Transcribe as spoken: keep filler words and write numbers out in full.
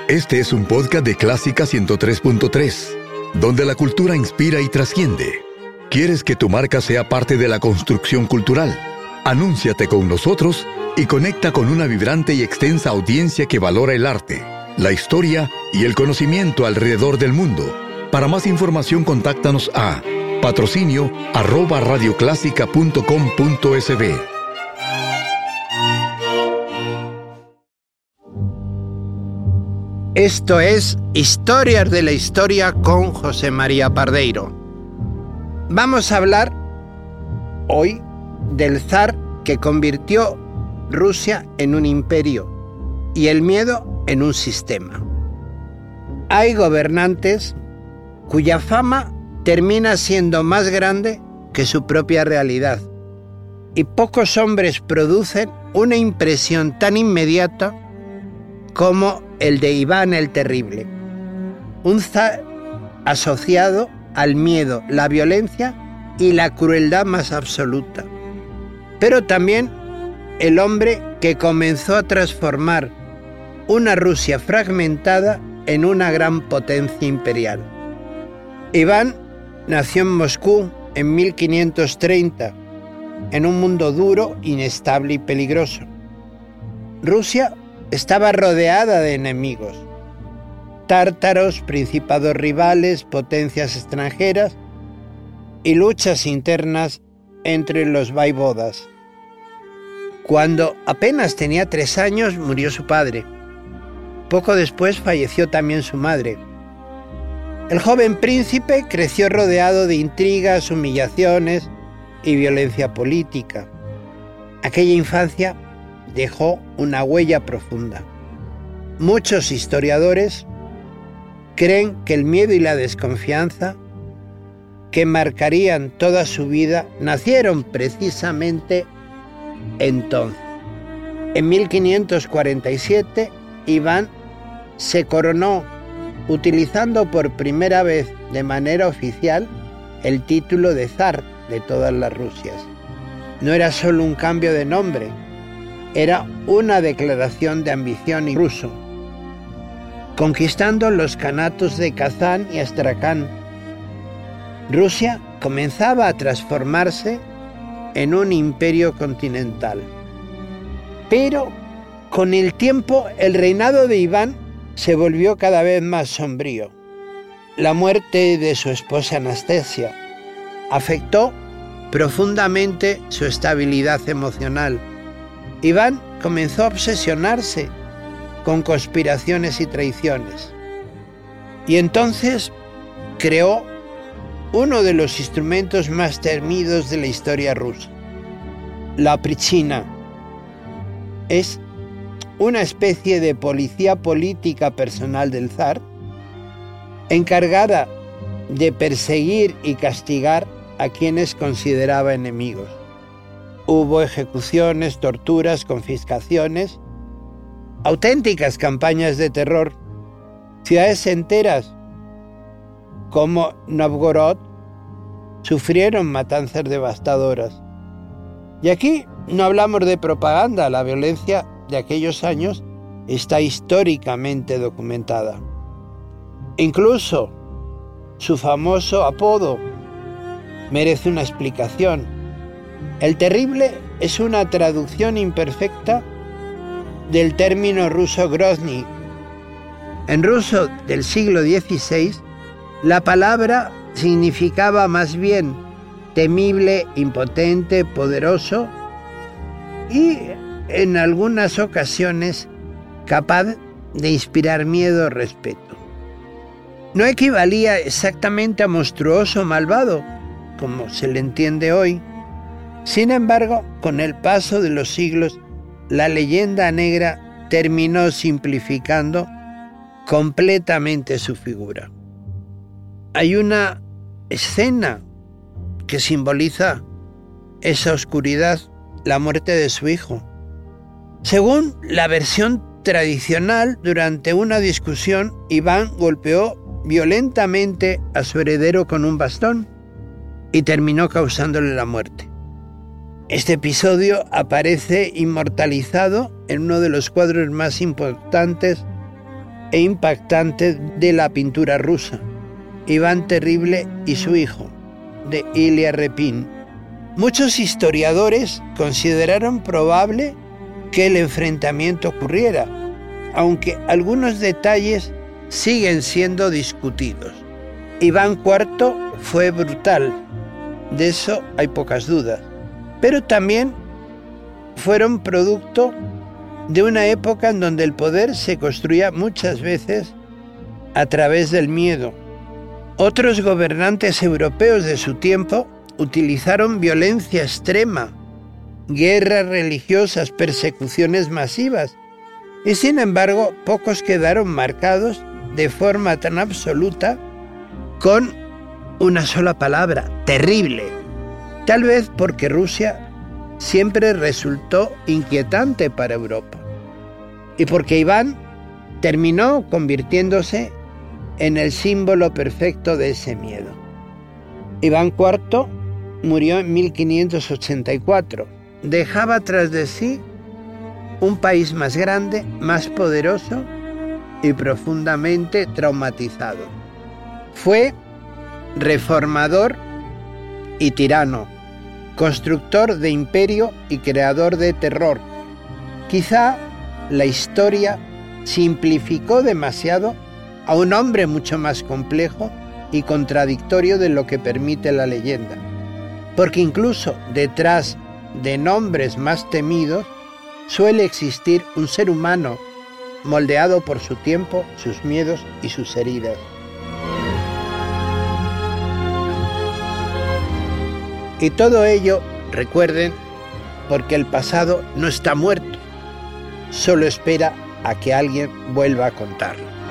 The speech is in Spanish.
Este es un podcast de Clásica ciento tres punto tres, donde la cultura inspira y trasciende. ¿Quieres que tu marca sea parte de la construcción cultural? Anúnciate con nosotros y conecta con una vibrante y extensa audiencia que valora el arte, la historia y el conocimiento alrededor del mundo. Para más información, contáctanos a patrocinio arroba radioclásica punto com punto es be. Esto es Historias de la Historia con José María Pardeiro. Vamos a hablar hoy del zar que convirtió Rusia en un imperio y el miedo en un sistema. Hay gobernantes cuya fama termina siendo más grande que su propia realidad, y pocos hombres producen una impresión tan inmediata como el de Iván el Terrible, un zar asociado al miedo, la violencia y la crueldad más absoluta, pero también el hombre que comenzó a transformar una Rusia fragmentada en una gran potencia imperial. Iván nació en Moscú en mil quinientos treinta, en un mundo duro, inestable y peligroso. Rusia estaba rodeada de enemigos: tártaros, principados rivales, potencias extranjeras y luchas internas entre los vaivodas. Cuando apenas tenía tres años murió su padre. Poco después falleció también su madre. El joven príncipe creció rodeado de intrigas, humillaciones y violencia política. Aquella infancia dejó una huella profunda. Muchos historiadores creen que el miedo y la desconfianza que marcarían toda su vida nacieron precisamente entonces. En mil quinientos cuarenta y siete, Iván se coronó utilizando por primera vez de manera oficial el título de zar de todas las Rusias. No era solo un cambio de nombre, era una declaración de ambición ruso, conquistando los kanatos de Kazán y Astracán. Rusia comenzaba a transformarse en un imperio continental. Pero con el tiempo el reinado de Iván se volvió cada vez más sombrío. La muerte de su esposa Anastasia afectó profundamente su estabilidad emocional. Iván comenzó a obsesionarse con conspiraciones y traiciones. Y entonces creó uno de los instrumentos más temidos de la historia rusa: la oprichina. Es una especie de policía política personal del zar, encargada de perseguir y castigar a quienes consideraba enemigos. Hubo ejecuciones, torturas, confiscaciones, auténticas campañas de terror. Ciudades enteras, como Novgorod, sufrieron matanzas devastadoras. Y aquí no hablamos de propaganda, la violencia de aquellos años está históricamente documentada. Incluso su famoso apodo merece una explicación. El Terrible es una traducción imperfecta del término ruso Grozny. En ruso del siglo dieciséis, la palabra significaba más bien temible, impotente, poderoso y, en algunas ocasiones, capaz de inspirar miedo o respeto. No equivalía exactamente a monstruoso o malvado, como se le entiende hoy. Sin embargo, con el paso de los siglos, la leyenda negra terminó simplificando completamente su figura. Hay una escena que simboliza esa oscuridad: la muerte de su hijo. Según la versión tradicional, durante una discusión, Iván golpeó violentamente a su heredero con un bastón y terminó causándole la muerte. Este episodio aparece inmortalizado en uno de los cuadros más importantes e impactante de la pintura rusa, Iván Terrible y su hijo, de Ilya Repin. Muchos historiadores consideraron probable que el enfrentamiento ocurriera, aunque algunos detalles siguen siendo discutidos. Iván cuarto fue brutal, de eso hay pocas dudas, pero también fueron producto de una época en donde el poder se construía muchas veces a través del miedo. Otros gobernantes europeos de su tiempo utilizaron violencia extrema, guerras religiosas, persecuciones masivas, y sin embargo pocos quedaron marcados de forma tan absoluta con una sola palabra: terrible. Tal vez porque Rusia siempre resultó inquietante para Europa y porque Iván terminó convirtiéndose en el símbolo perfecto de ese miedo. Iván cuarto murió en mil quinientos ochenta y cuatro. Dejaba tras de sí un país más grande, más poderoso y profundamente traumatizado. Fue reformador y tirano, constructor de imperio y creador de terror. Quizá la historia simplificó demasiado a un hombre mucho más complejo y contradictorio de lo que permite la leyenda, porque incluso detrás de nombres más temidos suele existir un ser humano moldeado por su tiempo, sus miedos y sus heridas. Y todo ello, recuerden, porque el pasado no está muerto, solo espera a que alguien vuelva a contarlo.